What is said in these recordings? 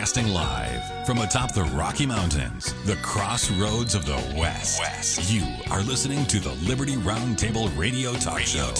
Broadcasting live from atop the Rocky Mountains, the crossroads of the West. You are listening to the Liberty Roundtable Radio Talk Show.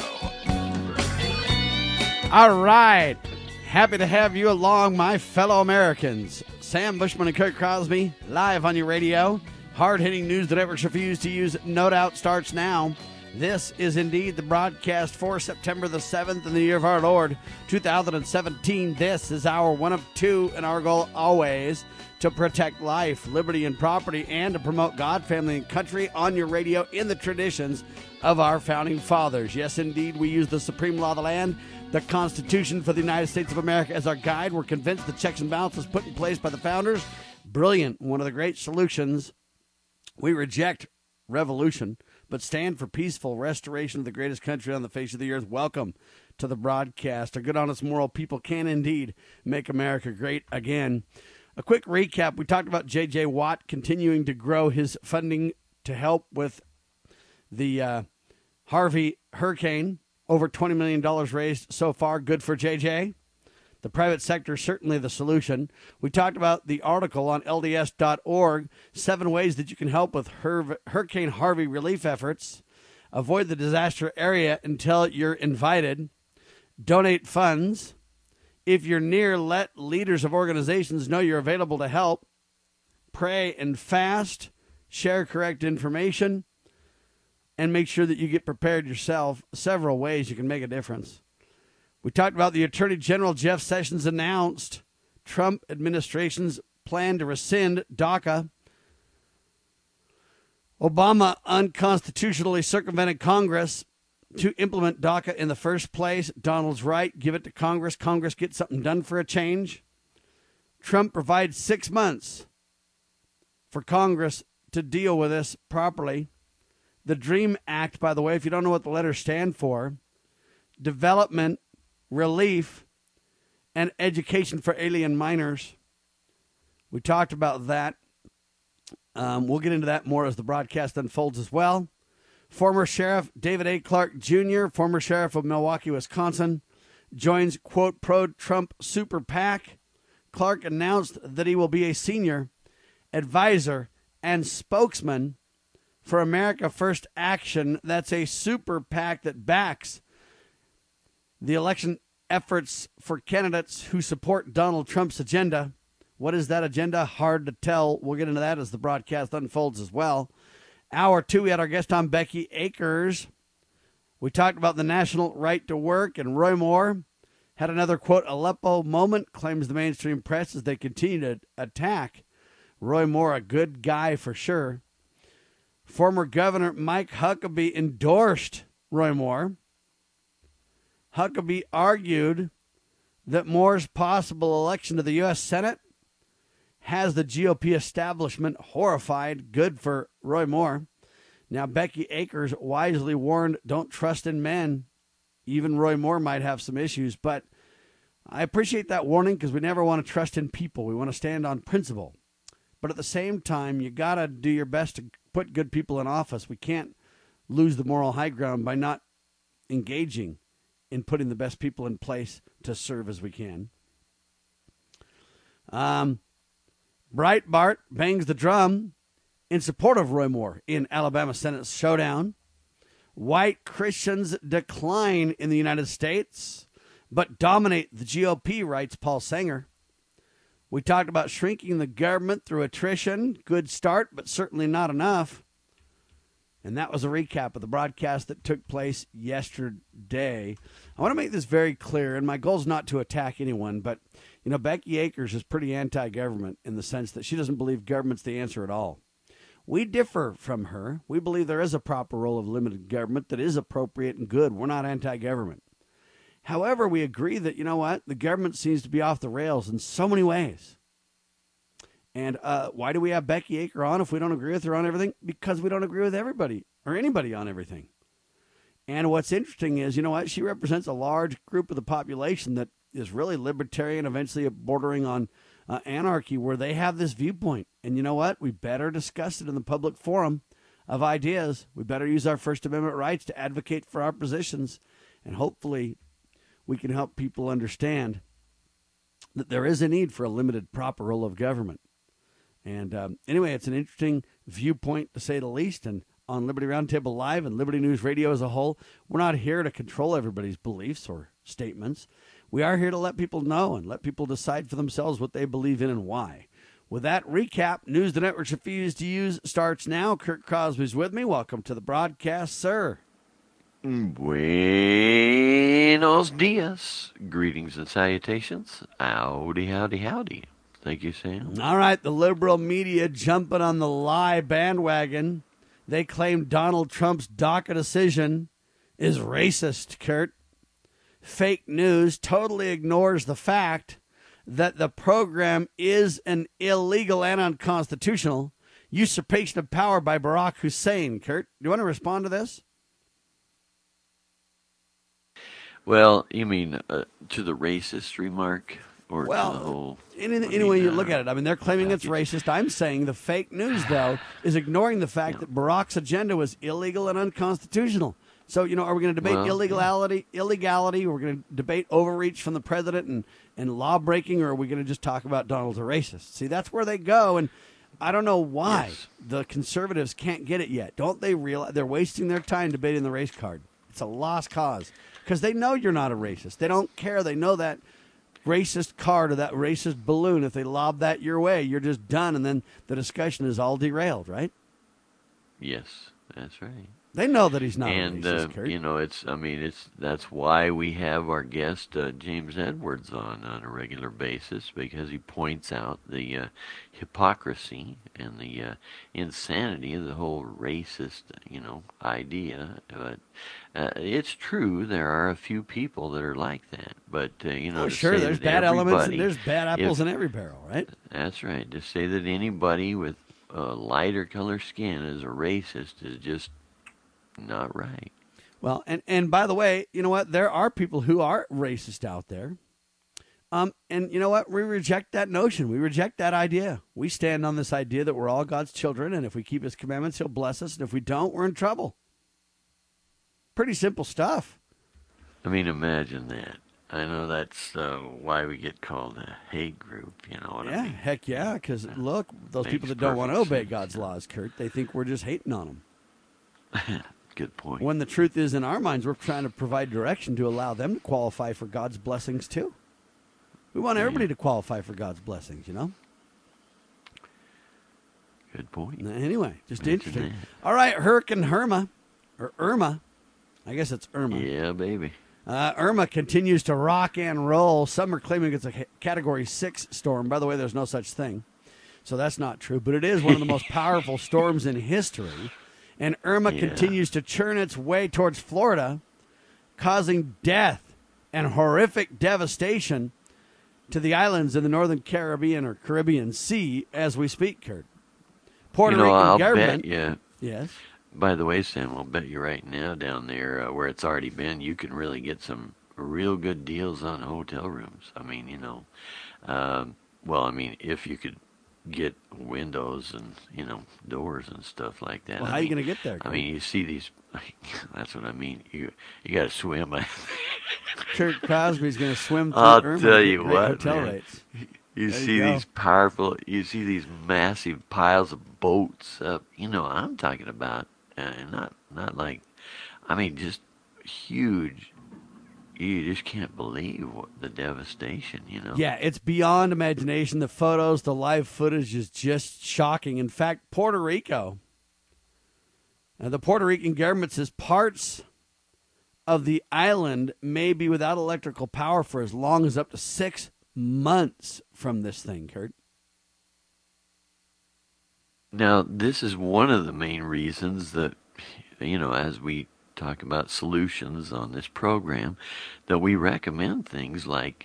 All right. Happy to have you along, my fellow Americans. Sam Bushman and Kirk Crosby, live on your radio. Hard-hitting news the networks refuse to use, no doubt, starts now. This is indeed the broadcast for September the 7th in the year of our Lord, 2017. This is our one of two, and our goal always to protect life, liberty, and property, and to promote God, family, and country on your radio in the traditions of our founding fathers. Yes, indeed, we use the supreme law of the land, the Constitution for the United States of America, as our guide. We're convinced the checks and balances put in place by the founders. Brilliant. One of the great solutions. We reject revolution, but stand for peaceful restoration of the greatest country on the face of the earth. Welcome to the broadcast. Our good, honest, moral people can indeed make America great again. A quick recap. We talked about J.J. Watt continuing to grow his funding to help with the Harvey hurricane. Over $20 million raised so far. Good for J.J. The private sector is certainly the solution. We talked about the article on LDS.org, 7 ways that you can help with Hurricane Harvey relief efforts. Avoid the disaster area until you're invited. Donate funds. If you're near, let leaders of organizations know you're available to help. Pray and fast. Share correct information. And make sure that you get prepared yourself. Several ways you can make a difference. We talked about the Attorney General Jeff Sessions announced Trump administration's plan to rescind DACA. Obama unconstitutionally circumvented Congress to implement DACA in the first place. Donald's right. Give it to Congress. Congress gets something done for a change. Trump provides 6 months for Congress to deal with this properly. The DREAM Act, by the way, if you don't know what the letters stand for, Development, Relief, and Education for Alien Minors. We talked about that. We'll get into that more as the broadcast unfolds as well. Former Sheriff David A. Clark Jr., former Sheriff of Milwaukee, Wisconsin, joins, quote, pro-Trump super PAC. Clark announced that he will be a senior advisor and spokesman for America First Action. That's a super PAC that backs the election efforts for candidates who support Donald Trump's agenda. What is that agenda? Hard to tell. We'll get into that as the broadcast unfolds as well. Hour 2, we had our guest on, Becky Akers. We talked about the national right to work, and Roy Moore had another, quote, Aleppo moment, claims the mainstream press as they continue to attack Roy Moore, a good guy for sure. Former Governor Mike Huckabee endorsed Roy Moore. Huckabee argued that Moore's possible election to the U.S. Senate has the GOP establishment horrified. Good for Roy Moore. Now, Becky Akers wisely warned, don't trust in men. Even Roy Moore might have some issues, but I appreciate that warning because we never want to trust in people. We want to stand on principle. But at the same time, you got to do your best to put good people in office. We can't lose the moral high ground by not engaging in putting the best people in place to serve as we can. Breitbart bangs the drum in support of Roy Moore in Alabama Senate showdown. White Christians decline in the United States, but dominate the GOP, writes Paul Sanger. We talked about shrinking the government through attrition. Good start, but certainly not enough. And that was a recap of the broadcast that took place yesterday. I want to make this very clear, and my goal is not to attack anyone, but, you know, Becky Akers is pretty anti-government in the sense that she doesn't believe government's the answer at all. We differ from her. We believe there is a proper role of limited government that is appropriate and good. We're not anti-government. However, we agree that, you know what, the government seems to be off the rails in so many ways. And why do we have Becky Akers on if we don't agree with her on everything? Because we don't agree with everybody or anybody on everything. And what's interesting is, you know what, she represents a large group of the population that is really libertarian, eventually bordering on anarchy, where they have this viewpoint. And you know what? We better discuss it in the public forum of ideas. We better use our First Amendment rights to advocate for our positions. And hopefully we can help people understand that there is a need for a limited, proper role of government. And anyway, it's an interesting viewpoint, to say the least. And on Liberty Roundtable Live and Liberty News Radio as a whole, we're not here to control everybody's beliefs or statements. We are here to let people know and let people decide for themselves what they believe in and why. With that recap, news the networks refuse to use starts now. Kurt Crosby's with me. Welcome to the broadcast, sir. Buenos dias. Greetings and salutations. Howdy, howdy, howdy. Thank you, Sam. All right, the liberal media jumping on the lie bandwagon. They claim Donald Trump's DACA decision is racist, Kurt. Fake news totally ignores the fact that the program is an illegal and unconstitutional usurpation of power by Barack Hussein. Kurt, do you want to respond to this? Well, you mean to the racist remark? Or well, to the whole, any way you look at it. I mean, they're claiming it's racist. I'm saying the fake news, though, is ignoring the fact that Barack's agenda was illegal and unconstitutional. So, are we going to debate illegality? We're going to debate overreach from the president and law breaking, or are we going to just talk about Donald's a racist? See, that's where they go, and I don't know why the conservatives can't get it yet. Don't they realize they're wasting their time debating the race card? It's a lost cause because they know you're not a racist. They don't care. They know that racist card or that racist balloon, if they lob that your way, you're just done, and then the discussion is all derailed, right? Yes, that's right. They know that he's not and, a racist, Kurt. That's why we have our guest, James Edwards, on a regular basis, because he points out the hypocrisy and the insanity of the whole racist, idea. But it's true, there are a few people that are like that. But, sure, there's bad elements and there's bad apples in every barrel, right? That's right. To say that anybody with lighter color skin is a racist is just not right. Well, and by the way, you know what? There are people who are racist out there. And you know what? We reject that notion. We reject that idea. We stand on this idea that we're all God's children, and if we keep his commandments, he'll bless us, and if we don't, we're in trouble. Pretty simple stuff. I mean, imagine that. I know that's why we get called a hate group, you know what I mean? Heck yeah, because look, those people that don't want to obey God's laws, Kurt, they think we're just hating on them. Good point. When the truth is, in our minds, we're trying to provide direction to allow them to qualify for God's blessings, too. We want everybody to qualify for God's blessings, Good point. Anyway, just interesting. All right, Hurricane Irma, or Irma. I guess it's Irma. Yeah, baby. Irma continues to rock and roll. Some are claiming it's a Category 6 storm. By the way, there's no such thing. So that's not true. But it is one of the most powerful storms in history. And Irma continues to churn its way towards Florida, causing death and horrific devastation to the islands in the northern Caribbean or Caribbean Sea as we speak, Kurt. Puerto Rican I'll government. bet you. Yes. By the way, Sam, I'll bet you right now down there where it's already been, you can really get some real good deals on hotel rooms. I mean, if you could get windows and, doors and stuff like that. Well, how are you going to get there, Kurt? I mean, you see these, that's what I mean. You got to swim. Kurt Crosby's going to swim through I'll Irma tell you great what, hotel man. rates. You see these massive piles of boats up. I'm talking about, not like, just huge. You just can't believe the devastation, Yeah, it's beyond imagination. The photos, the live footage is just shocking. In fact, Puerto Rico, the Puerto Rican government says parts of the island may be without electrical power for as long as up to 6 months from this thing, Kurt. Now, this is one of the main reasons that, as we talk about solutions on this program, that we recommend things like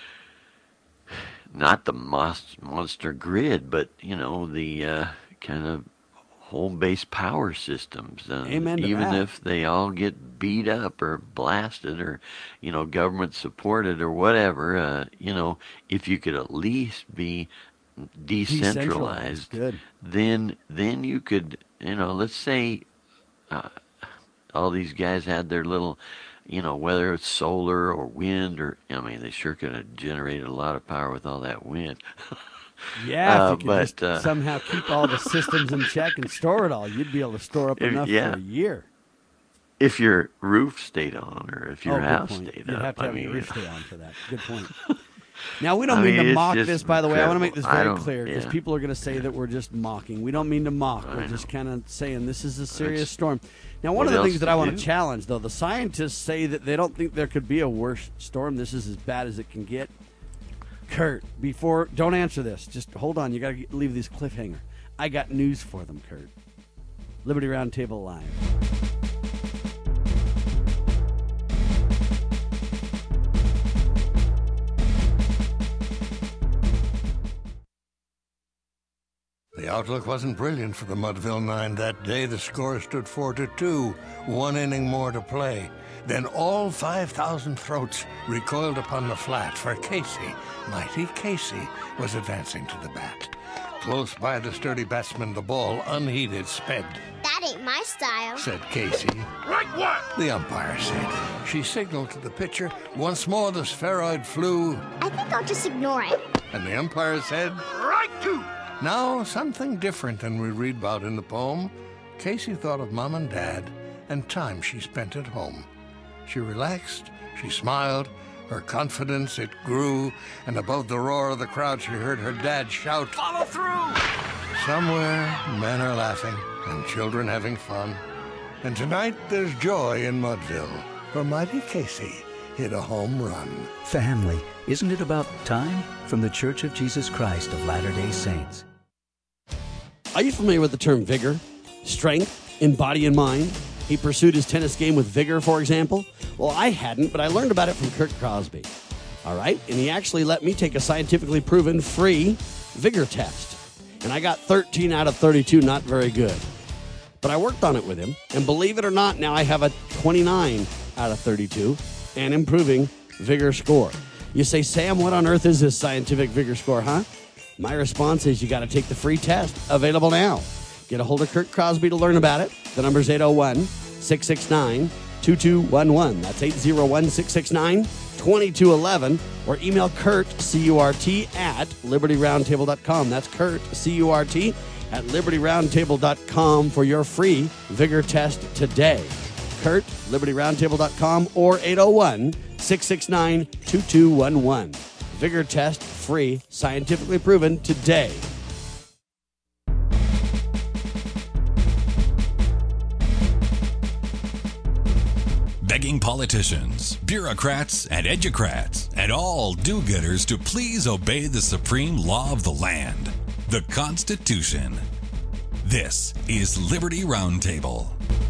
not the monster grid, but, the kind of home-based power systems. Amen to even that. if they all get beat up or blasted or, government-supported or whatever, if you could at least be decentralized, good. then you could, let's say all these guys had their little whether it's solar or wind they sure could have generated a lot of power with all that wind. Yeah, if you could just somehow keep all the systems in check and store it all, you'd be able to store up enough for a year. If your roof stayed on, or if your house stayed You'd up. have to have your roof stay on for that. Good point. Now, we don't mean to mock this, by the way. I want to make this very clear, because people are going to say that we're just mocking. We don't mean to mock. We're just kind of saying this is a serious storm. Now, one of the things that I want to challenge, though, the scientists say that they don't think there could be a worse storm. This is as bad as it can get. Kurt, don't answer this. Just hold on. You got to leave this cliffhanger. I got news for them, Kurt. Liberty Roundtable Live. The outlook wasn't brilliant for the Mudville Nine that day. The score stood 4-2, 1 inning more to play. Then all 5,000 throats recoiled upon the flat, for Casey, mighty Casey, was advancing to the bat. Close by the sturdy batsman, the ball, unheeded, sped. That ain't my style, said Casey. Right what? The umpire said. She signaled to the pitcher. Once more the spheroid flew. I think I'll just ignore it. And the umpire said, Right too. Now, something different than we read about in the poem. Casey thought of Mom and Dad and time she spent at home. She relaxed, she smiled, her confidence, it grew, and above the roar of the crowd she heard her dad shout, Follow through! Somewhere, men are laughing and children having fun. And tonight there's joy in Mudville, for mighty Casey hit a home run. Family, isn't it about time? From the Church of Jesus Christ of Latter-day Saints. Are you familiar with the term vigor, strength, in body and mind? He pursued his tennis game with vigor, for example. Well, I hadn't, but I learned about it from Kurt Crosby. All right? And he actually let me take a scientifically proven free vigor test. And I got 13 out of 32, not very good. But I worked on it with him, and believe it or not, now I have a 29 out of 32 and improving vigor score. You say, Sam, what on earth is this scientific vigor score, huh? My response is you got to take the free test, available now. Get a hold of Kurt Crosby to learn about it. The number's 801-669-2211. That's 801-669-2211. Or email Kurt, C-U-R-T, at LibertyRoundtable.com. That's Kurt, C-U-R-T, at LibertyRoundtable.com for your free vigor test today. Kurt, LibertyRoundtable.com, or 801-669-2211. Vigor test, free, scientifically proven today. Begging politicians, bureaucrats, and educrats, and all do-gooders to please obey the supreme law of the land, the Constitution. This is Liberty Roundtable.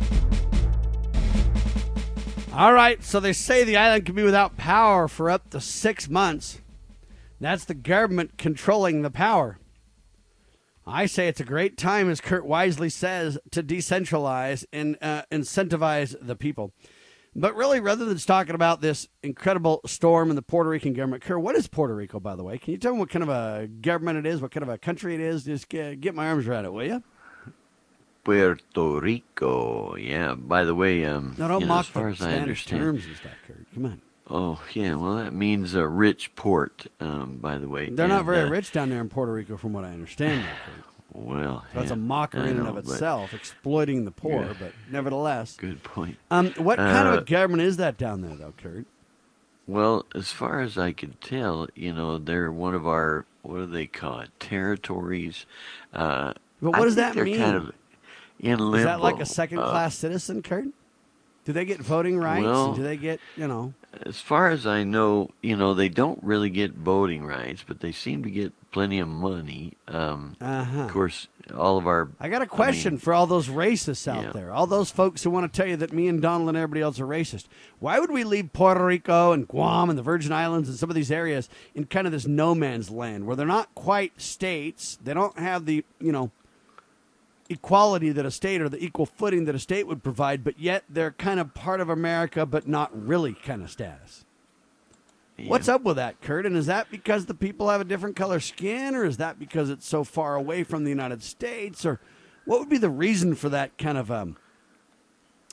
All right, so they say the island can be without power for up to 6 months. That's the government controlling the power. I say it's a great time, as Kurt wisely says, to decentralize and incentivize the people. But really, rather than talking about this incredible storm in the Puerto Rican government, Kurt, what is Puerto Rico, by the way? Can you tell me what kind of a government it is, what kind of a country it is? Just get my arms around it, will you? Puerto Rico, yeah. By the way, no, don't mock as far as I Spanish understand, terms and stuff, Kurt. Come on. Oh, yeah, well, that means a rich port, by the way. They're not very rich down there in Puerto Rico, from what I understand. Well, so that's a mockery in and of itself, exploiting the poor, but nevertheless. Good point. What kind of a government is that down there, though, Kurt? Well, as far as I could tell, they're one of our, what do they call it, territories. But what does that mean? Kind of in limbo. Is that like a second-class citizen, Kurt? Do they get voting rights? Well, do they get, As far as I know, they don't really get voting rights, but they seem to get plenty of money. Of course, all of our... I got a question for all those racists out there, all those folks who want to tell you that me and Donald and everybody else are racist. Why would we leave Puerto Rico and Guam and the Virgin Islands and some of these areas in kind of this no man's land where they're not quite states? They don't have the, equality that a state, or the equal footing that a state would provide, but yet they're kind of part of America, but not really kind of status. Yeah. What's up with that, Kurt? And is that because the people have a different color skin, or is that because it's so far away from the United States, or what would be the reason for that kind of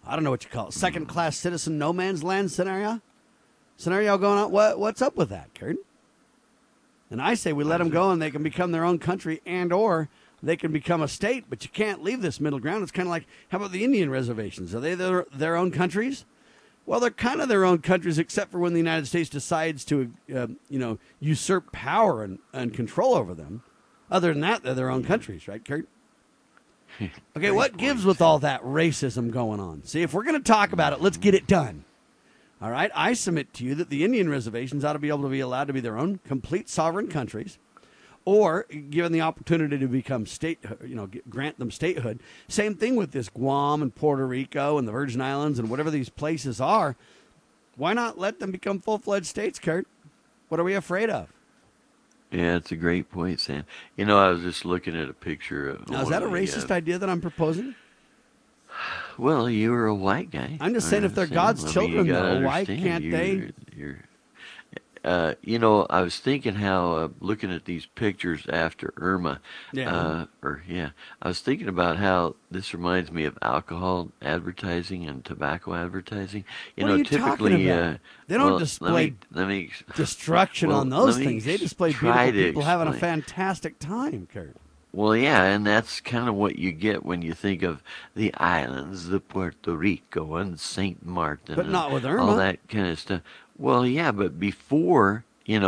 I don't know what you call it, second-class citizen no man's land scenario going on. What's up with that, Kurt? And I say we let them go and they can become their own country and or they can become a state, but you can't leave this middle ground. It's kind of like, how about the Indian reservations? Are they their own countries? Well, they're kind of their own countries, except for when the United States decides to, usurp power and control over them. Other than that, they're their own countries, right, Kurt? Okay, what gives with all that racism going on? See, if we're going to talk about it, let's get it done. All right, I submit to you that the Indian reservations ought to be able to be allowed to be their own complete sovereign countries, or given the opportunity to become state, grant them statehood. Same thing with this Guam and Puerto Rico and the Virgin Islands and whatever these places are. Why not let them become full-fledged states, Kurt? What are we afraid of? Yeah, it's a great point, Sam. I was just looking at a picture of... Now, is that a racist idea that I'm proposing? Well, you were a white guy. I'm just saying if they're God's children, though, why can't they... I was thinking how, looking at these pictures after Irma, I was thinking about how this reminds me of alcohol advertising and tobacco advertising. What are you typically, talking about? They don't display destruction on those things. They display beautiful people having a fantastic time, Kurt. Well, yeah, and that's kind of what you get when you think of the islands, the Puerto Rico and St. Martin. But not with Irma. All that kind of stuff. Well, yeah, but before,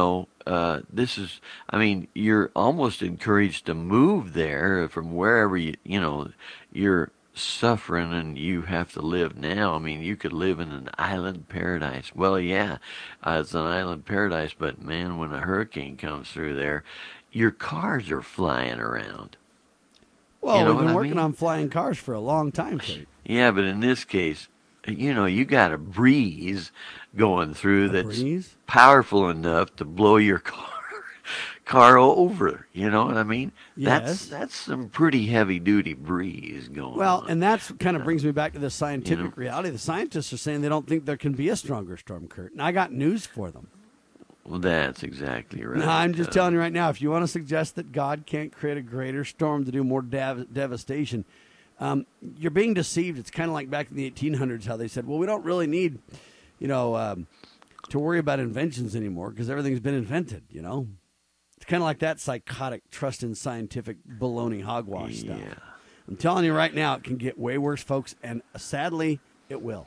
you're almost encouraged to move there from wherever you're suffering and you have to live now. I mean, you could live in an island paradise. Well, yeah, it's an island paradise, but man, when a hurricane comes through there, your cars are flying around. Well, we've been working on flying cars for a long time, Kurt. Yeah, but in this case, you got a breeze going through that's powerful enough to blow your car over. You know what I mean? Yes. That's some pretty heavy-duty breeze going on. Well, and that's kind of brings me back to the scientific reality. The scientists are saying they don't think there can be a stronger storm, Kurt. And I got news for them. Well, that's exactly right. No, I'm just telling you right now, if you want to suggest that God can't create a greater storm to do more devastation, you're being deceived. It's kind of like back in the 1800s how they said, well, we don't really need, to worry about inventions anymore because everything's been invented, It's kind of like that psychotic trust in scientific baloney hogwash stuff. I'm telling you right now, it can get way worse, folks, and sadly, it will.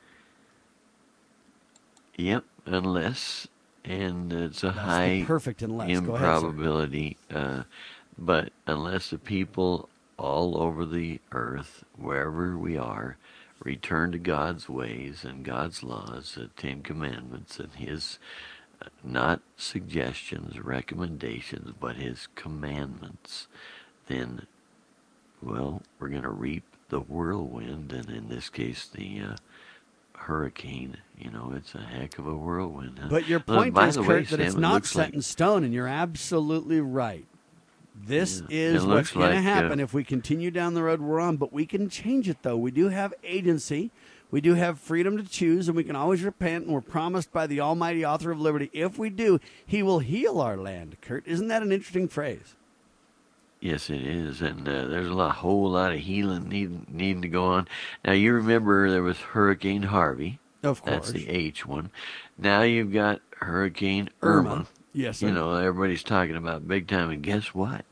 Yep, unless... And it's a high improbability, but unless the people all over the earth, wherever we are, return to God's ways and God's laws, the Ten Commandments, and His, not suggestions, recommendations, but His commandments, then, well, we're going to reap the whirlwind, and in this case, the hurricane. It's a heck of a whirlwind. Huh? But your point is, Kurt, that it's not set in stone, and you're absolutely right. This is what's going to happen if we continue down the road we're on, but we can change it, though. We do have agency. We do have freedom to choose, and we can always repent, and we're promised by the almighty author of liberty, if we do, He will heal our land, Kurt. Isn't that an interesting phrase? Yes, it is, and there's a whole lot of healing needing to go on. Now, you remember there was Hurricane Harvey. Of course. That's the H one. Now you've got Hurricane Irma. Yes, sir. Everybody's talking about big time, and guess what?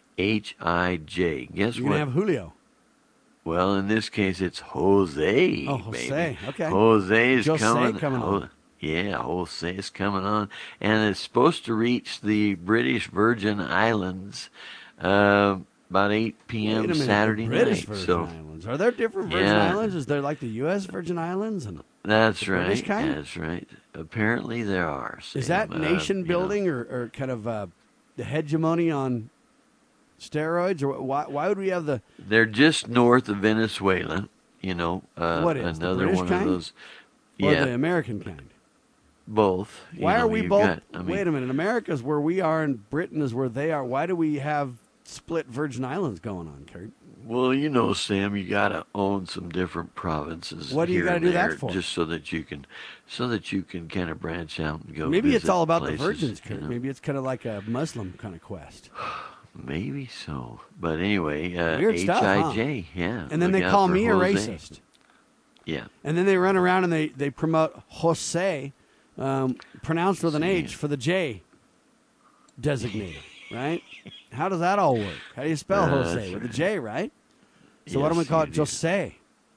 H-I-J. Guess You're what? You're going to have Julio. Well, in this case, it's Jose. Oh, Jose. Baby. Okay. Jose is coming on. Yeah, Jose is coming on, and it's supposed to reach the British Virgin Islands about 8 p.m. Saturday British night. Virgin Islands. Are there different Virgin Islands? Is there like the U.S. Virgin Islands? And that's right. British kind? That's right. Apparently there are. Sam. Is that nation building or kind of the hegemony on steroids? Or why would we have the... They're just north of Venezuela. What is another the British one kind? of those. Or the American kind? Both. Why are we both... Wait a minute. America's where we are and Britain is where they are. Why do we have split Virgin Islands going on, Kurt? Well, Sam, you got to own some different provinces. What do you got to do that for? Just so that you can kind of branch out and go. Maybe it's all about places, the virgins, Kurt. Maybe it's kind of like a Muslim kind of quest. Maybe so, but anyway, Weird stuff, H-I-J, huh? Yeah. And then they call me a racist. Yeah. And then they run around and they promote Jose, pronounced with an H for the J designated, right? How does that all work? How do you spell Jose? With a J, right? So why don't we call it Jose?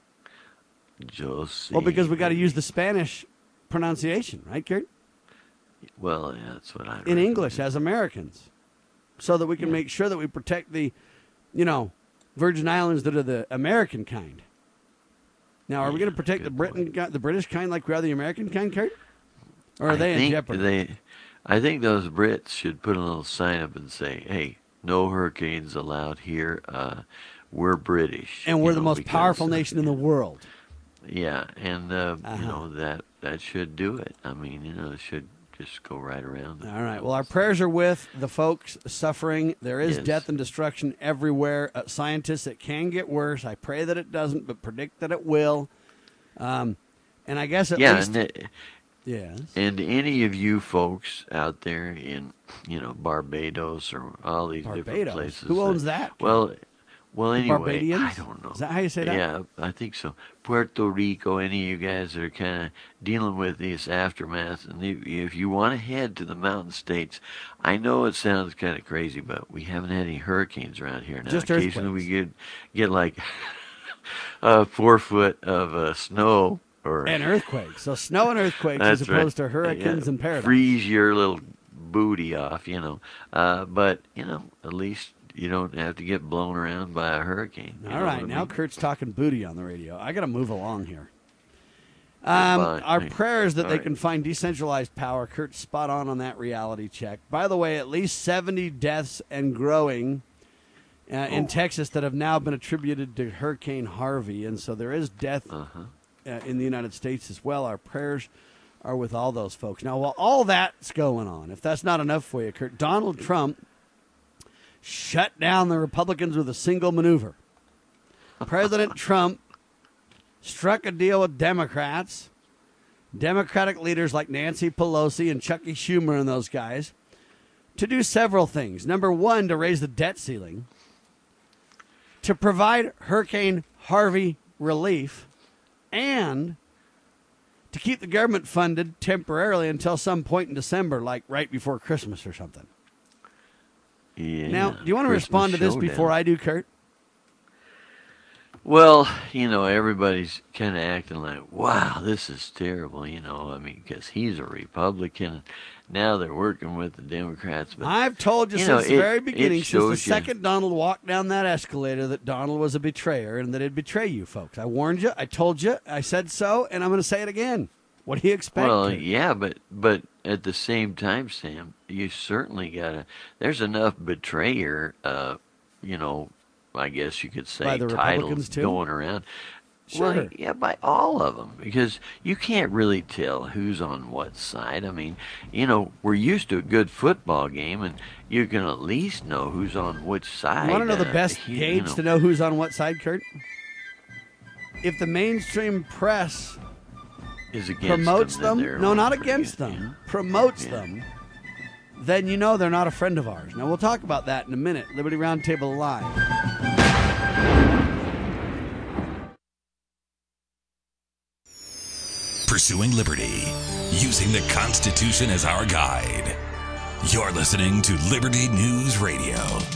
Jose. Well, because we got to use the Spanish pronunciation, right, Kurt? Well, yeah, that's what I in English as Americans, so that we can make sure that we protect the, Virgin Islands that are the American kind. Now, are we going to protect the British kind like we are the American kind, Kurt? Or are they in jeopardy? I think those Brits should put a little sign up and say, "Hey, no hurricanes allowed here. We're British, and we're the most powerful nation in the world." Yeah, and that should do it. I mean, it should just go right around. All right. Well, our prayers are with the folks suffering. There is death and destruction everywhere. Scientists, it can get worse. I pray that it doesn't, but predict that it will. And I guess at least... Yes. And any of you folks out there in, Barbados or all these different places. Who owns that? Well, anyway, Barbadians? I don't know. Is that how you say that? Yeah, I think so. Puerto Rico, any of you guys that are kind of dealing with these aftermaths, and if you want to head to the mountain states, I know it sounds kind of crazy, but we haven't had any hurricanes around here now. Just occasionally we get like 4 foot of snow. And earthquakes. So snow and earthquakes as opposed to hurricanes and paradise. Freeze your little booty off, But, at least you don't have to get blown around by a hurricane. All right, now Kurt's talking booty on the radio. I got to move along here. Our prayers that they can find decentralized power. Kurt's spot on that reality check. By the way, at least 70 deaths and growing in Texas that have now been attributed to Hurricane Harvey, and so there is death in the United States as well. Our prayers are with all those folks. Now, while all that's going on, if that's not enough for you, Kurt, Donald Trump shut down the Republicans with a single maneuver. President Trump struck a deal with Democrats, Democratic leaders like Nancy Pelosi and Chucky Schumer and those guys, to do several things. Number one, to raise the debt ceiling, to provide Hurricane Harvey relief, and to keep the government funded temporarily until some point in December, like right before Christmas or something. Yeah, now, do you want to respond to this before I do, Kurt? Well, everybody's kind of acting like, wow, this is terrible, because he's a Republican. Now they're working with the Democrats. But I've told you since the very beginning, since the second Donald walked down that escalator, that Donald was a betrayer and that he'd betray you folks. I warned you. I told you. I said so, and I'm going to say it again. What do you expect? Well, yeah, but at the same time, Sam, you certainly got to... There's enough betrayer, I guess you could say, titles going around. Sure. Well, yeah, by all of them, because you can't really tell who's on what side. I mean, we're used to a good football game, and you can at least know who's on which side. You want to know the best gauge to know who's on what side, Kurt? If the mainstream press promotes them, no, not against them, promotes them, then you know they're not a friend of ours. Now, we'll talk about that in a minute. Liberty Roundtable Live. Pursuing liberty, using the Constitution as our guide. You're listening to Liberty News Radio.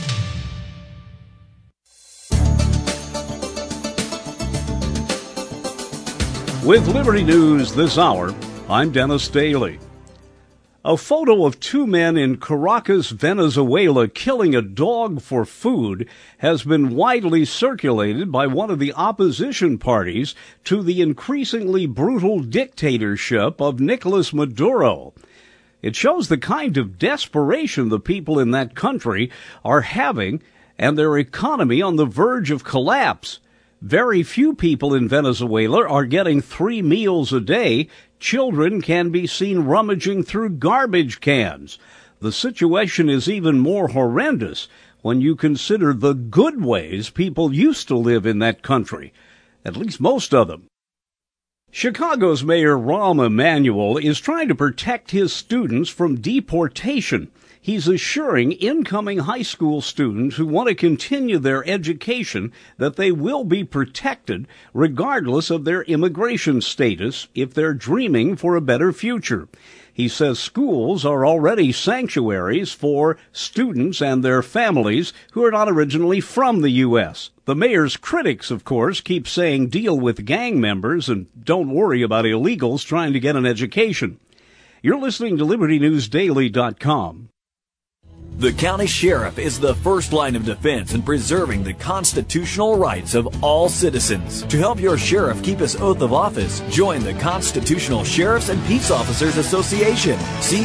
With Liberty News this hour, I'm Dennis Daly. A photo of 2 men in Caracas, Venezuela, killing a dog for food has been widely circulated by one of the opposition parties to the increasingly brutal dictatorship of Nicolas Maduro. It shows the kind of desperation the people in that country are having and their economy on the verge of collapse. Very few people in Venezuela are getting 3 meals a day. Children can be seen rummaging through garbage cans. The situation is even more horrendous when you consider the good ways people used to live in that country, at least most of them. Chicago's Mayor Rahm Emanuel is trying to protect his students from deportation. He's assuring incoming high school students who want to continue their education that they will be protected regardless of their immigration status if they're dreaming for a better future. He says schools are already sanctuaries for students and their families who are not originally from the U.S. The mayor's critics, of course, keep saying deal with gang members and don't worry about illegals trying to get an education. You're listening to LibertyNewsDaily.com. The county sheriff is the first line of defense in preserving the constitutional rights of all citizens. To help your sheriff keep his oath of office, join the Constitutional Sheriffs and Peace Officers Association,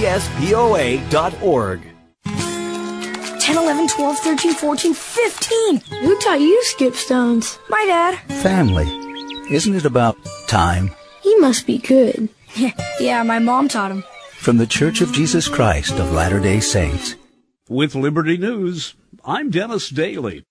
CSPOA.org. 10, 11, 12, 13, 14, 15. Who taught you skip stones? My dad. Family. Isn't it about time? He must be good. Yeah, my mom taught him. From the Church of Jesus Christ of Latter-day Saints. With Liberty News, I'm Dennis Daly.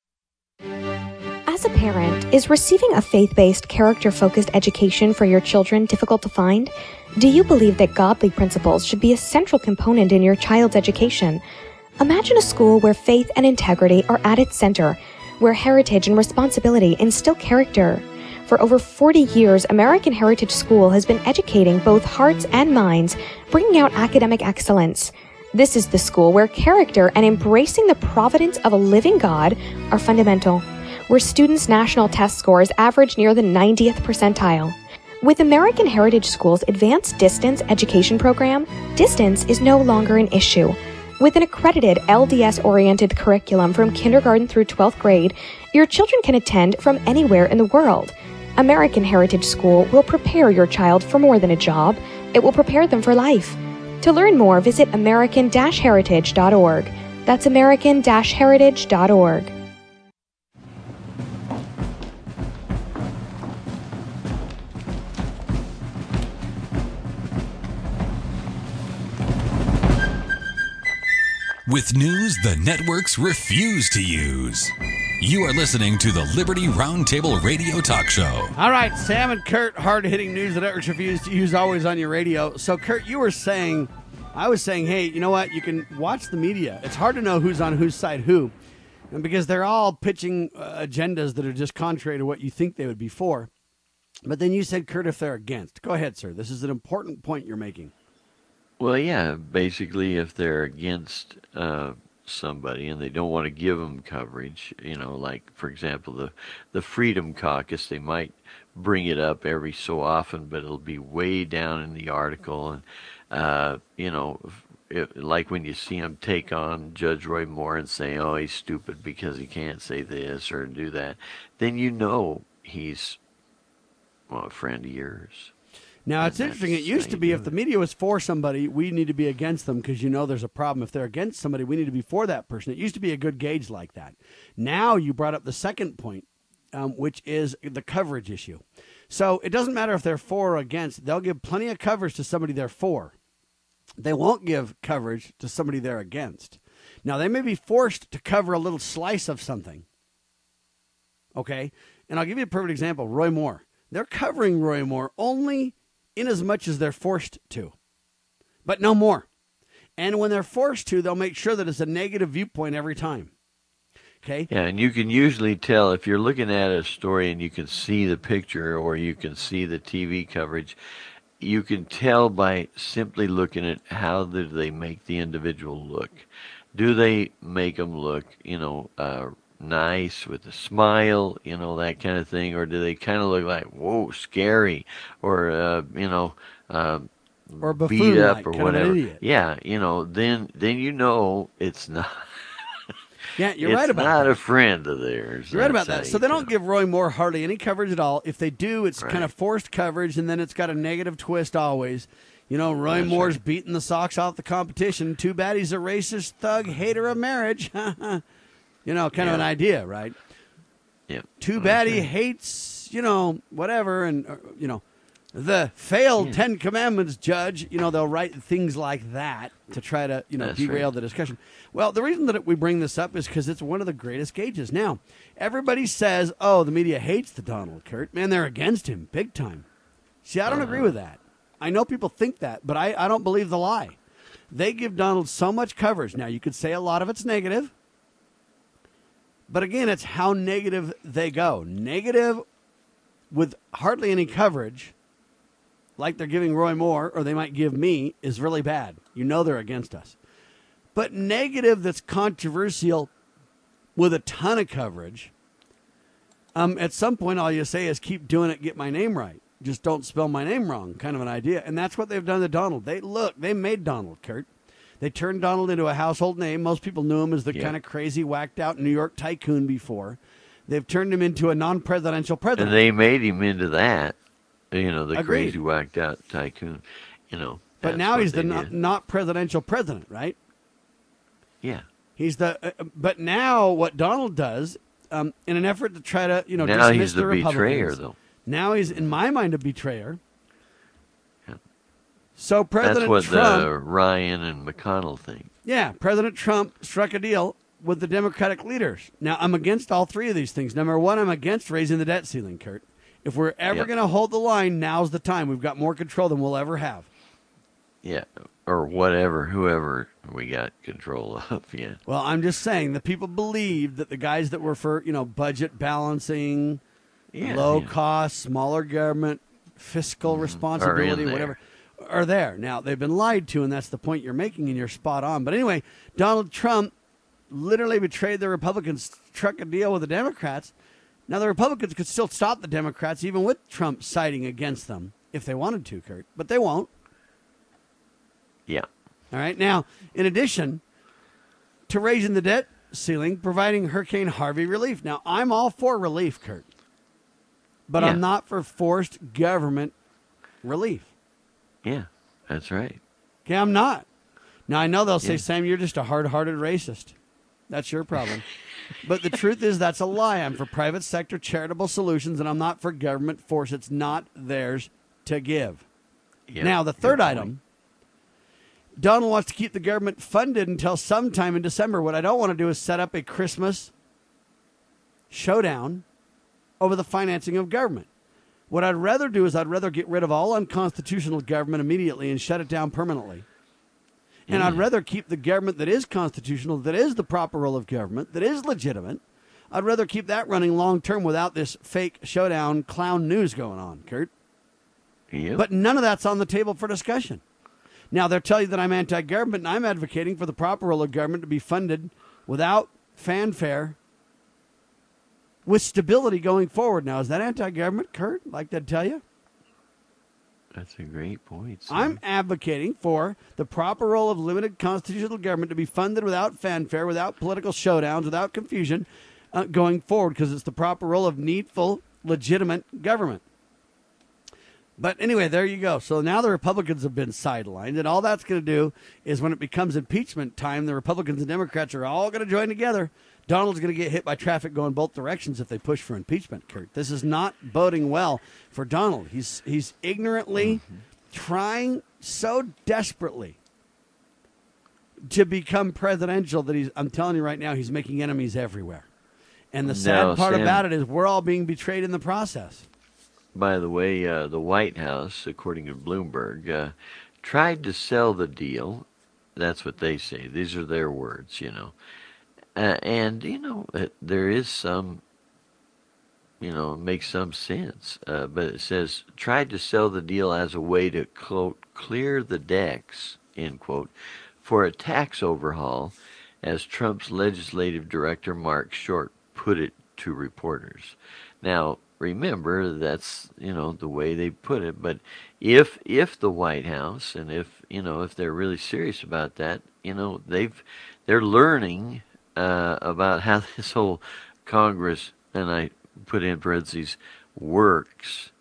As a parent, is receiving a faith-based, character-focused education for your children difficult to find? Do you believe that godly principles should be a central component in your child's education? Imagine a school where faith and integrity are at its center, where heritage and responsibility instill character. For over 40 years, American Heritage School has been educating both hearts and minds, bringing out academic excellence. This is the school where character and embracing the providence of a living God are fundamental, where students' national test scores average near the 90th percentile. With American Heritage School's Advanced Distance Education Program, distance is no longer an issue. With an accredited LDS-oriented curriculum from kindergarten through 12th grade, your children can attend from anywhere in the world. American Heritage School will prepare your child for more than a job. It will prepare them for life. To learn more, visit American-Heritage.org. That's American-Heritage.org. With news the networks refuse to use. You are listening to the Liberty Roundtable Radio Talk Show. All right, Sam and Kurt, hard-hitting news that networks refuse to use, always on your radio. So, Kurt, you were saying, I was saying, hey, you know what? You can watch the media. It's hard to know who's on whose side who, and because they're all pitching agendas that are just contrary to what you think they would be for. But then you said, Kurt, if they're against. Go ahead, sir. This is an important point you're making. Well, yeah, basically if they're against somebody and they don't want to give them coverage, you know, like, for example, the Freedom Caucus, they might bring it up every so often, but it'll be way down in the article. And, you know, like when you see him take on Judge Roy Moore and say, oh, he's stupid because he can't say this or do that, then you know he's, well, a friend of yours. Now, it's interesting. It used to be if the media was for somebody, we need to be against them because you know there's a problem. If they're against somebody, we need to be for that person. It used to be a good gauge like that. Now you brought up the second point, which is the coverage issue. So it doesn't matter if they're for or against. They'll give plenty of coverage to somebody they're for. They won't give coverage to somebody they're against. Now, they may be forced to cover a little slice of something. Okay? And I'll give you a perfect example. Roy Moore. They're covering Roy Moore only in as much as they're forced to, but no more. And when they're forced to, they'll make sure that it's a negative viewpoint every time. Okay? Yeah, and you can usually tell if you're looking at a story and you can see the picture or you can see the TV coverage, you can tell by simply looking at how do they make the individual look. Do they make them look, nice with a smile, that kind of thing, or do they kind of look like, whoa, scary, or or beat up or whatever? Yeah, then it's not. Yeah, you're right about that. It's not a friend of theirs. You're right about that. So they don't give Roy Moore hardly any coverage at all. If they do, it's kind of forced coverage, and then it's got a negative twist always. Roy Moore's beating the socks off the competition. Too bad he's a racist, thug, hater of marriage. Kind of an idea, right? Yeah. Too bad he hates, whatever, and, the failed 10 Commandments judge. They'll write things like that to try to, derail the discussion. Well, the reason that we bring this up is because it's one of the greatest gauges. Now, everybody says, oh, the media hates the Donald, Kurt. Man, they're against him big time. See, I don't agree with that. I know people think that, but I don't believe the lie. They give Donald so much coverage. Now, you could say a lot of it's negative, but again, it's how negative they go. Negative with hardly any coverage, like they're giving Roy Moore, or they might give me, is really bad. You know they're against us. But negative that's controversial with a ton of coverage, at some point all you say is keep doing it, get my name right. Just don't spell my name wrong, kind of an idea. And that's what they've done to Donald. They made Donald, Kurt. They turned Donald into a household name. Most people knew him as the kind of crazy, whacked-out New York tycoon before. They've turned him into a non-presidential president. And they made him into that, the Agreed. crazy, whacked-out tycoon, But now he's the not presidential president, right? Yeah. He's but now what Donald does, in an effort to try to, now dismiss he's the Republicans, betrayer, though. Now he's, in my mind, a betrayer. Yeah. So President That's what Trump, Ryan and McConnell think. Yeah, President Trump struck a deal with the Democratic leaders. Now, I'm against all three of these things. Number one, I'm against raising the debt ceiling, Kurt. If we're ever going to hold the line, now's the time. We've got more control than we'll ever have. Yeah, or whatever, whoever we got control of, yeah. Well, I'm just saying the people believed that the guys that were for, budget balancing, low cost, smaller government, fiscal responsibility, whatever, are there. Now, they've been lied to, and that's the point you're making, and you're spot on. But anyway, Donald Trump literally betrayed the Republicans, struck a deal with the Democrats. Now, the Republicans could still stop the Democrats, even with Trump siding against them, if they wanted to, Kurt. But they won't. Yeah. All right. Now, in addition to raising the debt ceiling, providing Hurricane Harvey relief. Now, I'm all for relief, Kurt. But I'm not for forced government relief. Yeah, that's right. Okay, I'm not. Now, I know they'll say, Sam, you're just a hard-hearted racist. That's your problem. But the truth is that's a lie. I'm for private sector charitable solutions, and I'm not for government force. It's not theirs to give. Yep. Now, the third item, Donald wants to keep the government funded until sometime in December. What I don't want to do is set up a Christmas showdown over the financing of government. What I'd rather do is I'd rather get rid of all unconstitutional government immediately and shut it down permanently. And I'd rather keep the government that is constitutional, that is the proper role of government, that is legitimate. I'd rather keep that running long term without this fake showdown clown news going on, Kurt. Yep. But none of that's on the table for discussion. Now, they'll tell you that I'm anti-government, and I'm advocating for the proper role of government to be funded without fanfare, with stability going forward. Now, is that anti-government, Kurt, like they'd tell you? That's a great point, sir. I'm advocating for the proper role of limited constitutional government to be funded without fanfare, without political showdowns, without confusion going forward, because it's the proper role of needful, legitimate government. But anyway, there you go. So now the Republicans have been sidelined, and all that's going to do is when it becomes impeachment time, the Republicans and Democrats are all going to join together. Donald's going to get hit by traffic going both directions if they push for impeachment, Kurt. This is not boding well for Donald. He's ignorantly trying so desperately to become presidential that I'm telling you right now, he's making enemies everywhere. And the sad part about it is we're all being betrayed in the process. By the way, the White House, according to Bloomberg, tried to sell the deal. That's what they say. These are their words, and, there is some, makes some sense. But it says, tried to sell the deal as a way to, quote, clear the decks, end quote, for a tax overhaul, as Trump's legislative director, Mark Short, put it to reporters. Now, remember, that's, the way they put it. But if the White House, and if they're really serious about that, they're learning about how this whole Congress, and I put in parentheses, works,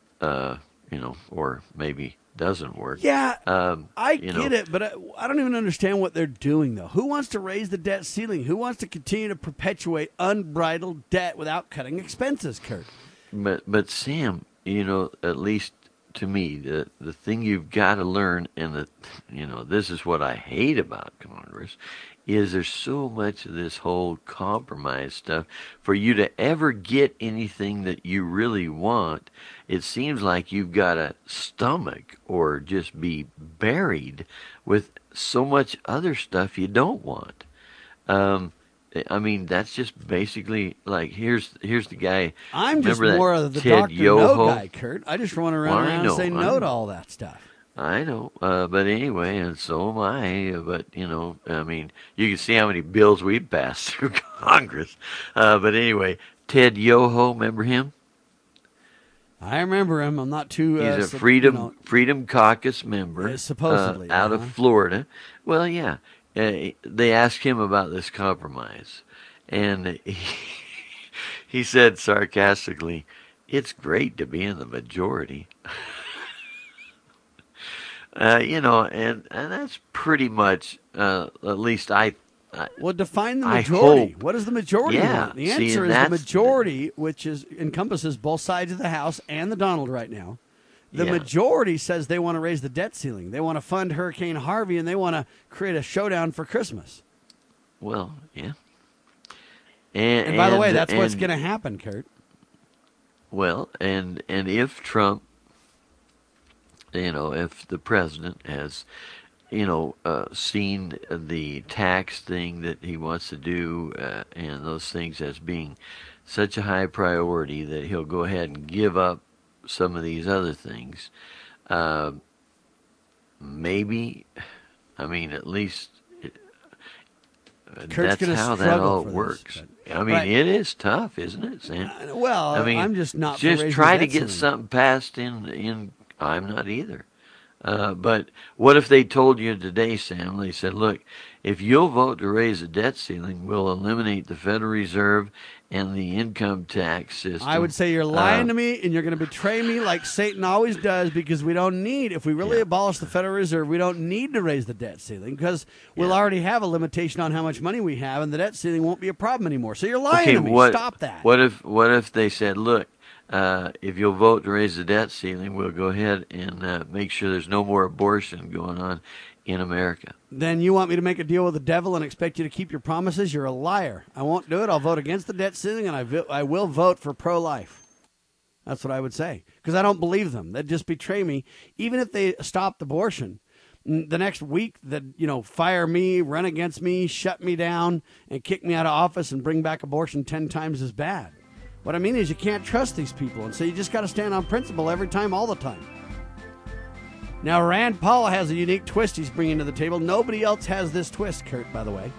or maybe doesn't work. Yeah, I get it, but I don't even understand what they're doing, though. Who wants to raise the debt ceiling? Who wants to continue to perpetuate unbridled debt without cutting expenses, Kurt? But Sam, at least to me, the thing you've got to learn, and this is what I hate about Congress, is there's so much of this whole compromise stuff. For you to ever get anything that you really want, it seems like you've got to stomach or just be buried with so much other stuff you don't want. I mean, that's just basically like, here's the guy. I'm just more of the Ted Dr. Yoho No guy, Kurt. I just want to run around and say no to all that stuff. I know, but anyway, and so am I. But, I mean, you can see how many bills we've passed through Congress. But anyway, Ted Yoho, remember him? I remember him. I'm not too... He's a Freedom Caucus member. Supposedly. Out of Florida. Well, yeah. They asked him about this compromise. And he said sarcastically, "It's great to be in the majority." And that's pretty much, at least well, define the majority. What does the majority want? Want? The answer is the majority, which encompasses both sides of the House and the Donald right now. The majority says they want to raise the debt ceiling. They want to fund Hurricane Harvey, and they want to create a showdown for Christmas. Well, yeah. And by the way, that's what's going to happen, Kurt. Well, and if Trump, if the president has, seen the tax thing that he wants to do and those things as being such a high priority that he'll go ahead and give up some of these other things, maybe, I mean, at least that's how that all works. I mean, It is tough, isn't it, Sam? Well, I mean, I'm just not just try to get something passed in. I'm not either. But what if they told you today, Sam? They said, "Look, if you'll vote to raise the debt ceiling, we'll eliminate the Federal Reserve and the income tax system." I would say you're lying to me, and you're going to betray me like Satan always does, because we don't need, if we really abolish the Federal Reserve, we don't need to raise the debt ceiling, because we'll already have a limitation on how much money we have, and the debt ceiling won't be a problem anymore. So you're lying to me. Stop that. What if they said, "Look, if you'll vote to raise the debt ceiling, we'll go ahead and make sure there's no more abortion going on in America"? Then you want me to make a deal with the devil and expect you to keep your promises? You're a liar. I won't do it. I'll vote against the debt ceiling, and I will vote for pro-life. That's what I would say, because I don't believe them. They'd just betray me. Even if they stopped abortion, the next week that fire me, run against me, shut me down, and kick me out of office and bring back abortion 10 times as bad. What I mean is you can't trust these people, and so you just got to stand on principle every time, all the time. Now, Rand Paul has a unique twist he's bringing to the table. Nobody else has this twist, Kurt, by the way.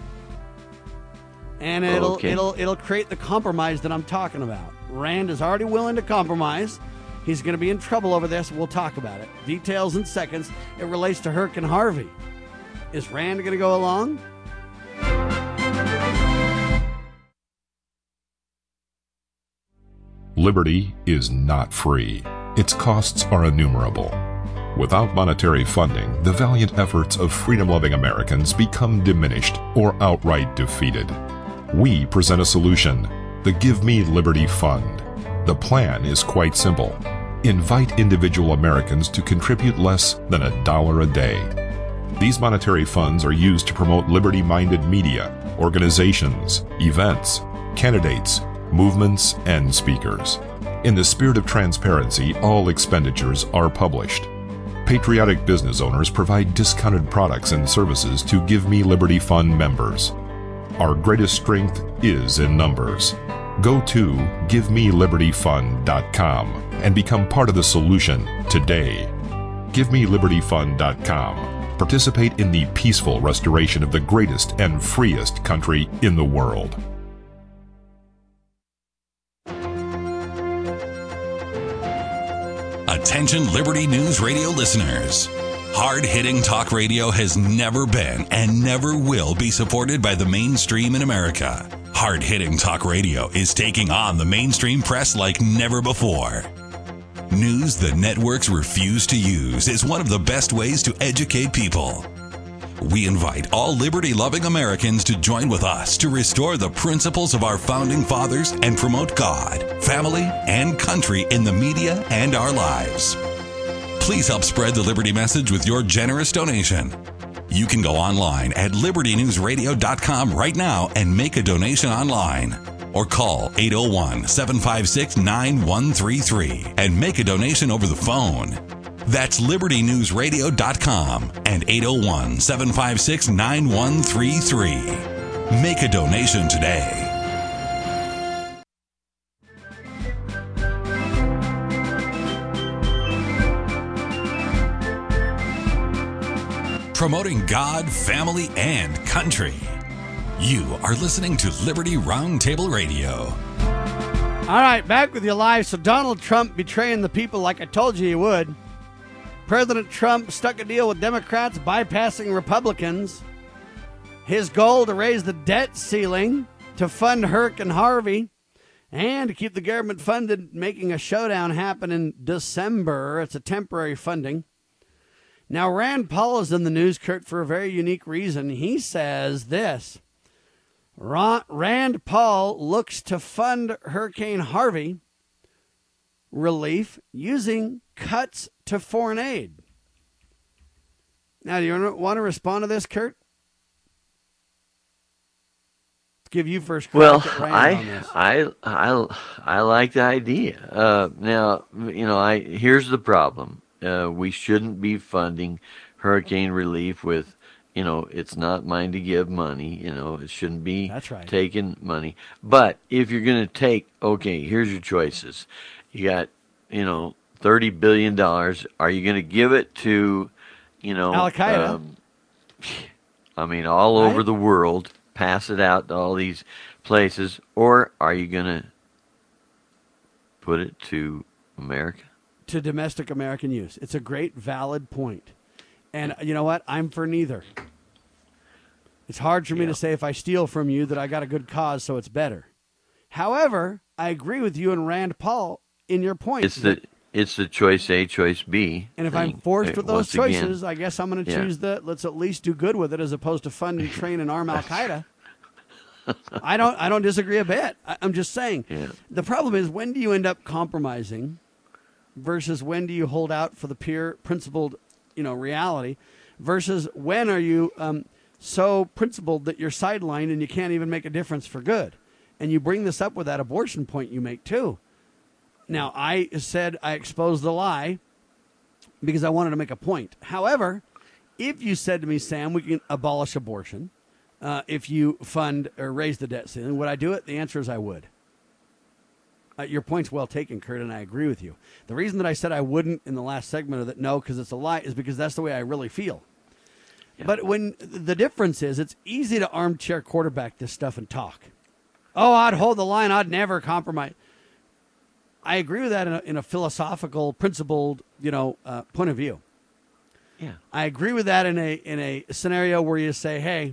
And it'll create the compromise that I'm talking about. Rand is already willing to compromise. He's going to be in trouble over this. We'll talk about it. Details in seconds. It relates to Hurricane Harvey. Is Rand going to go along? Liberty is not free. Its costs are innumerable. Without monetary funding, the valiant efforts of freedom-loving Americans become diminished or outright defeated. We present a solution, the Give Me Liberty Fund. The plan is quite simple. Invite individual Americans to contribute less than $1 a day. These monetary funds are used to promote liberty-minded media, organizations, events, candidates, movements, and speakers. In the spirit of transparency, all expenditures are published. Patriotic business owners provide discounted products and services to Give Me Liberty Fund members. Our greatest strength is in numbers. Go to GiveMeLibertyFund.com and become part of the solution today. GiveMeLibertyFund.com. Participate in the peaceful restoration of the greatest and freest country in the world. Attention Liberty News Radio listeners. Hard-hitting talk radio has never been and never will be supported by the mainstream in America. Hard-hitting talk radio is taking on the mainstream press like never before. News the networks refuse to use is one of the best ways to educate people. We invite all liberty-loving Americans to join with us to restore the principles of our founding fathers and promote God, family, and country in the media and our lives. Please help spread the liberty message with your generous donation. You can go online at libertynewsradio.com right now and make a donation online. Or call 801-756-9133 and make a donation over the phone. That's libertynewsradio.com and 801-756-9133. Make a donation today. Promoting God, family, and country. You are listening to Liberty Roundtable Radio. All right, back with you live. So Donald Trump betraying the people like I told you he would. President Trump stuck a deal with Democrats bypassing Republicans. His goal to raise the debt ceiling to fund Hurricane Harvey and to keep the government funded, making a showdown happen in December. It's a temporary funding. Now, Rand Paul is in the news, Kurt, for a very unique reason. He says this. Rand Paul looks to fund Hurricane Harvey relief using cuts to foreign aid. Now, do you want to respond to this, Kurt? Let's give you first crack at Rand on this. I like the idea. Now, here's the problem. We shouldn't be funding hurricane relief with, it's not mine to give money. It shouldn't be taking money. But if you're going to take, here's your choices. You got, $30 billion. Are you going to give it to, Al-Qaeda? All over the world, pass it out to all these places, or are you going to put it to America? To domestic American use. It's a great, valid point. And you know what? I'm for neither. It's hard for me to say if I steal from you that I got a good cause, so it's better. However, I agree with you and Rand Paul in your point. It's the choice A, choice B. And if I'm forced with those choices, I guess I'm going to choose let's at least do good with it as opposed to fund and train and arm Al-Qaeda. I don't disagree a bit. I'm just saying. Yeah. The problem is, when do you end up compromising versus when do you hold out for the pure principled, reality, versus when are you so principled that you're sidelined and you can't even make a difference for good? And you bring this up with that abortion point you make too. Now, I said I exposed the lie because I wanted to make a point. However, if you said to me, Sam, we can abolish abortion if you fund or raise the debt ceiling, would I do it? The answer is I would. Your point's well taken, Kurt, and I agree with you. The reason that I said I wouldn't in the last segment of that, no, because it's a lie, is because that's the way I really feel. Yeah. But when the difference is, it's easy to armchair quarterback this stuff and talk. Oh, I'd hold the line. I'd never compromise. I agree with that in a philosophical, principled, point of view. Yeah, I agree with that in a scenario where you say, hey,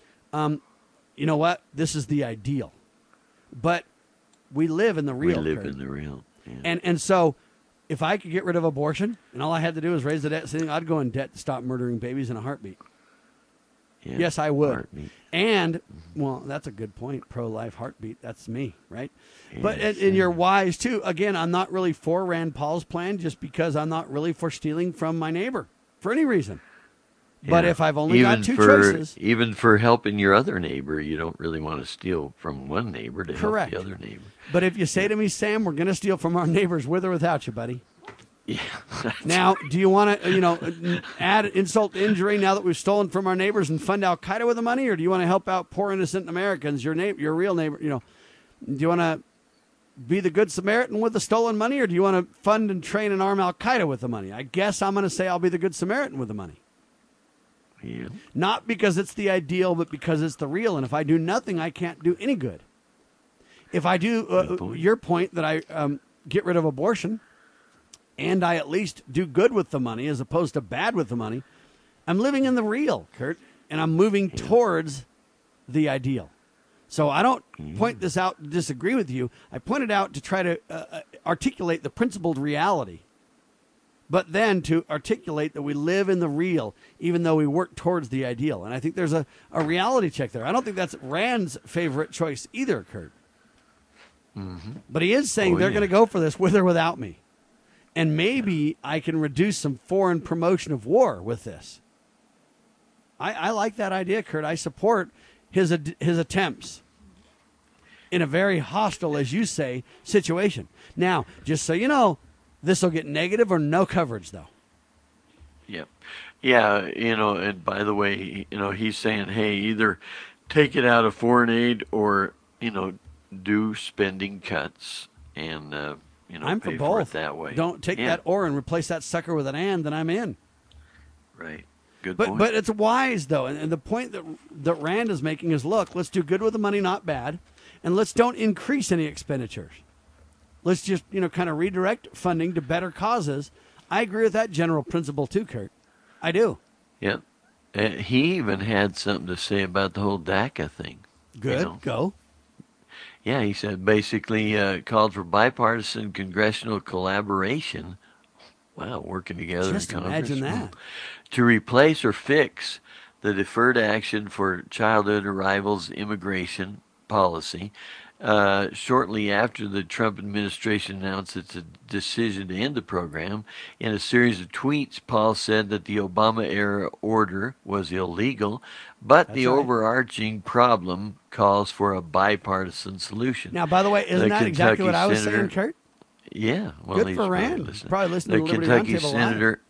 you know what? This is the ideal, but we live in the real. We live in the real. Yeah. And so if I could get rid of abortion and all I had to do was raise the debt ceiling, I'd go in debt to stop murdering babies in a heartbeat. Yeah, yes, I would. Heartbeat. And, well, that's a good point. Pro-life heartbeat. That's me, right? Yes, but and you're wise, too. Again, I'm not really for Rand Paul's plan just because I'm not really for stealing from my neighbor for any reason. Yeah. But if I've only got two choices. Even for helping your other neighbor, you don't really want to steal from one neighbor to help the other neighbor. But if you say to me, Sam, we're going to steal from our neighbors with or without you, buddy. Yeah. Now, do you want to, add insult to injury now that we've stolen from our neighbors and fund Al-Qaeda with the money? Or do you want to help out poor innocent Americans, your real neighbor? Do you want to be the good Samaritan with the stolen money? Or do you want to fund and train and arm Al-Qaeda with the money? I guess I'm going to say I'll be the good Samaritan with the money. Yeah. Not because it's the ideal, but because it's the real. And if I do nothing, I can't do any good. If I do your point that I get rid of abortion and I at least do good with the money as opposed to bad with the money, I'm living in the real, Kurt, and I'm moving towards the ideal. So I don't point this out to disagree with you. I point it out to try to articulate the principled reality, but then to articulate that we live in the real, even though we work towards the ideal. And I think there's a reality check there. I don't think that's Rand's favorite choice either, Kurt. Mm-hmm. But he is saying they're going to go for this with or without me. And maybe I can reduce some foreign promotion of war with this. I like that idea, Kurt. I support his attempts in a very hostile, as you say, situation. Now, just so you know, this will get negative or no coverage, though. Yep. Yeah, and by the way, he's saying, hey, either take it out of foreign aid or, do spending cuts and, I'm pay for for both. it that way. Don't take that or and replace that sucker with an and, then I'm in. Right. Good but, point. But it's wise, though. And the point that Rand is making is, look, let's do good with the money, not bad. And let's don't increase any expenditures. Let's just, kind of redirect funding to better causes. I agree with that general principle, too, Kurt. I do. Yep. He even had something to say about the whole DACA thing. Good. Go. Yeah, he said basically called for bipartisan congressional collaboration. Wow, working together Just in Congress. Imagine that. To replace or fix the Deferred Action for Childhood Arrivals Immigration policy. Shortly after the Trump administration announced its decision to end the program, in a series of tweets, Paul said that the Obama-era order was illegal, but the overarching problem calls for a bipartisan solution. Now, by the way, isn't that exactly what I was saying, Kurt? Yeah. Well, good for Rand. Probably listening to the Liberty Kentucky Roundtable senator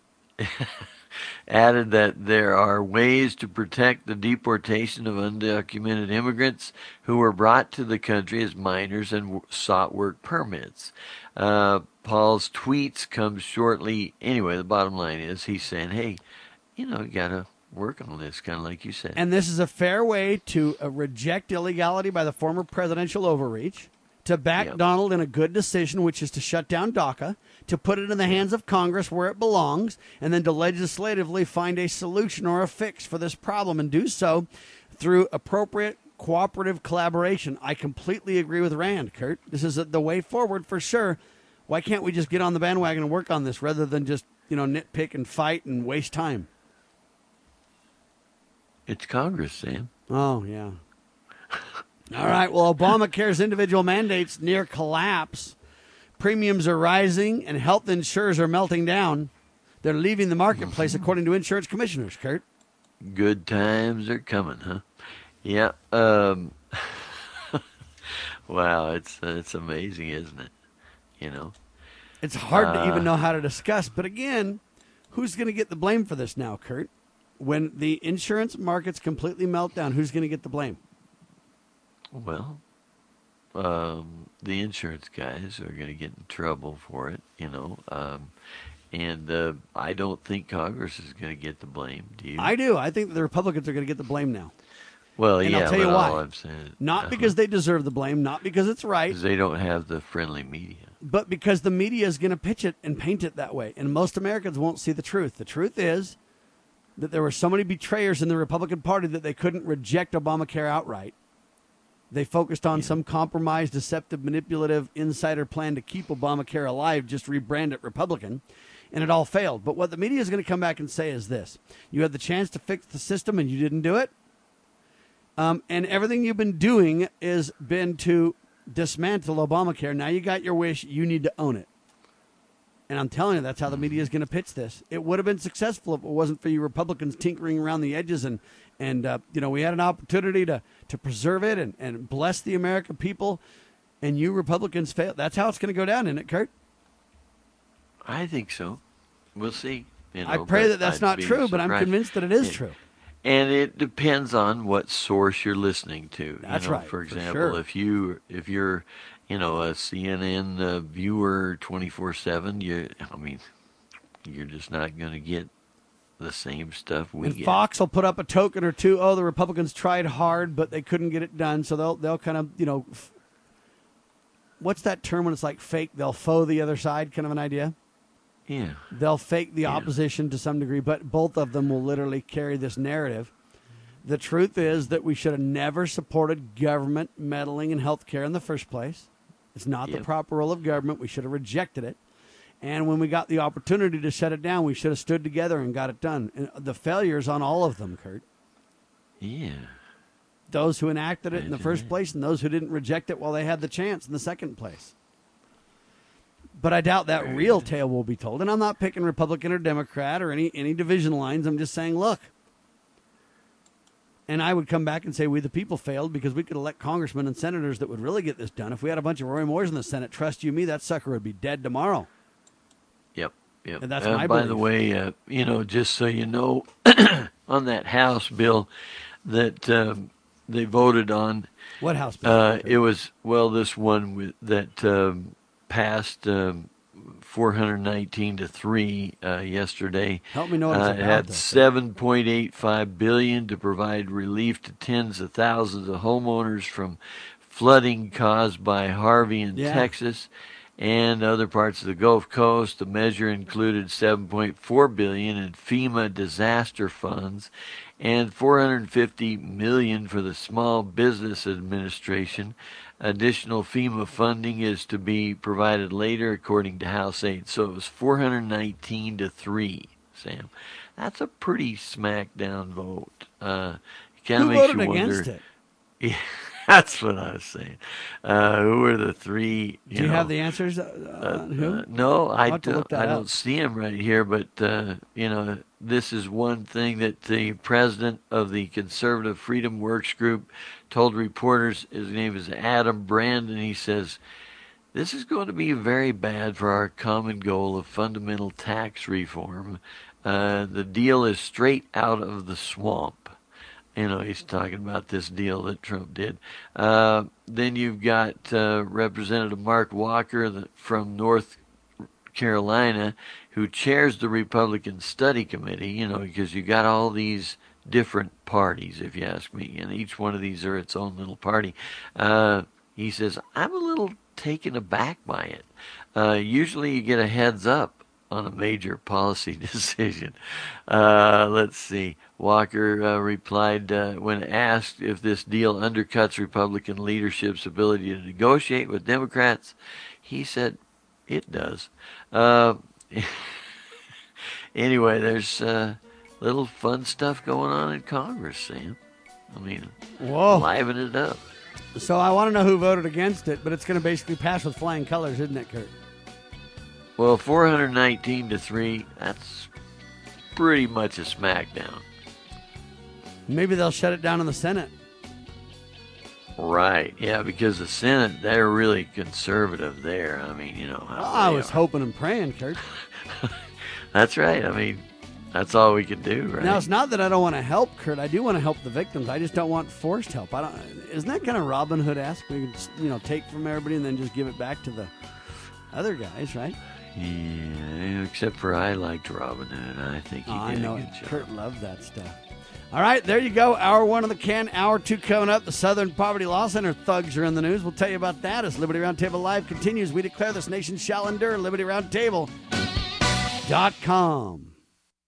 added that there are ways to protect the deportation of undocumented immigrants who were brought to the country as minors and sought work permits. Paul's tweets come shortly. Anyway, the bottom line is he's saying, hey, you got to work on this, kind of like you said. And this is a fair way to reject illegality by the former presidential overreach, to back Donald in a good decision, which is to shut down DACA, to put it in the hands of Congress where it belongs, and then to legislatively find a solution or a fix for this problem, and do so through appropriate cooperative collaboration. I completely agree with Rand, Kurt. This is the way forward for sure. Why can't we just get on the bandwagon and work on this rather than just, nitpick and fight and waste time? It's Congress, Sam. Oh, yeah. All right. Well, Obamacare's individual mandates near collapse. Premiums are rising and health insurers are melting down. They're leaving the marketplace, according to insurance commissioners, Kurt. Good times are coming, huh? Yeah. Wow, it's amazing, isn't it? It's hard to even know how to discuss. But again, who's going to get the blame for this now, Kurt? When the insurance markets completely melt down, who's going to get the blame? Well, the insurance guys are going to get in trouble for it, and I don't think Congress is going to get the blame. Do you? I do. I think the Republicans are going to get the blame now. Well, and yeah, I'll tell you why. all I'm saying, not because they deserve the blame, not because it's right. Because they don't have the friendly media. But because the media is going to pitch it and paint it that way, and most Americans won't see the truth. The truth is that there were so many betrayers in the Republican Party that they couldn't reject Obamacare outright. They focused on some compromised, deceptive, manipulative insider plan to keep Obamacare alive, just rebrand it Republican, and it all failed. But what the media is going to come back and say is this. You had the chance to fix the system and you didn't do it. And everything you've been doing has been to dismantle Obamacare. Now you got your wish. You need to own it. And I'm telling you, that's how the media is going to pitch this. It would have been successful if it wasn't for you Republicans tinkering around the edges and we had an opportunity to preserve it and bless the American people, and you Republicans failed. That's how it's going to go down, isn't it, Kurt? I think so. We'll see. I pray that that's not true, but I'm convinced that it is true. And it depends on what source you're listening to. That's right. For example, if you're a CNN viewer 24/7, you're just not going to get the same stuff we get. Fox will put up a token or two. Oh, the Republicans tried hard, but they couldn't get it done. So they'll kind of, what's that term when it's like fake? They'll faux the other side, kind of an idea. Yeah. They'll fake the opposition to some degree, but both of them will literally carry this narrative. The truth is that we should have never supported government meddling in health care in the first place. It's not the proper role of government. We should have rejected it. And when we got the opportunity to shut it down, we should have stood together and got it done. And the failure's on all of them, Kurt. Yeah. Those who enacted it in the first place and those who didn't reject it while they had the chance in the second place. But I doubt that real tale will be told. And I'm not picking Republican or Democrat or any division lines. I'm just saying, look, And I would come back and say we the people failed because we could elect congressmen and senators that would really get this done. If we had a bunch of Roy Moores in the Senate, trust you me, that sucker would be dead tomorrow. Yep. And that's my by belief. the way, just so you know, on that House bill that they voted on. What House bill? It was, this one that passed 419-3 yesterday. Help me know what it's about. It had $7.85 billion to provide relief to tens of thousands of homeowners from flooding caused by Harvey in Texas and other parts of the Gulf Coast. The measure included $7.4 billion in FEMA disaster funds and $450 million for the Small Business Administration. Additional FEMA funding is to be provided later, according to House Aid. So it was 419-3, Sam. That's a pretty smackdown vote. Kind of Who makes voted you wonder, against it? Yeah, that's what I was saying. Who were the three? Do you have the answers? Who? No, I don't see them right here. But this is one thing that the president of the Conservative Freedom Works Group told reporters. His name is Adam Brandon. He says, "This is going to be very bad for our common goal of fundamental tax reform. The deal is straight out of the swamp." He's talking about this deal that Trump did. Then you've got Representative Mark Walker from North Carolina, who chairs the Republican Study Committee, because you got all these different parties, if you ask me, and each one of these are its own little party. He says, I'm a little taken aback by it. Usually you get a heads up on a major policy decision. Let's see. Walker replied when asked if this deal undercuts Republican leadership's ability to negotiate with Democrats. He said, it does. Anyway, there's little fun stuff going on in Congress, Sam. Liven it up. So I want to know who voted against it, but it's going to basically pass with flying colors, isn't it, Kurt? Well, 419-3, that's pretty much a smackdown. Maybe they'll shut it down in the Senate. Right, yeah, because the Senate, they're really conservative there. I was hoping and praying, Kurt. That's right. That's all we can do, right? Now, it's not that I don't want to help, Kurt. I do want to help the victims. I just don't want forced help. Isn't that kind of Robin Hood-esque? We can just, take from everybody and then just give it back to the other guys, right? Yeah, except for I liked Robin Hood. I think he did a good job. Kurt loved that stuff. All right, there you go. Hour 1 of the can. Hour 2 coming up. The Southern Poverty Law Center thugs are in the news. We'll tell you about that as Liberty Roundtable Live continues. We declare this nation shall endure. LibertyRoundtable.com.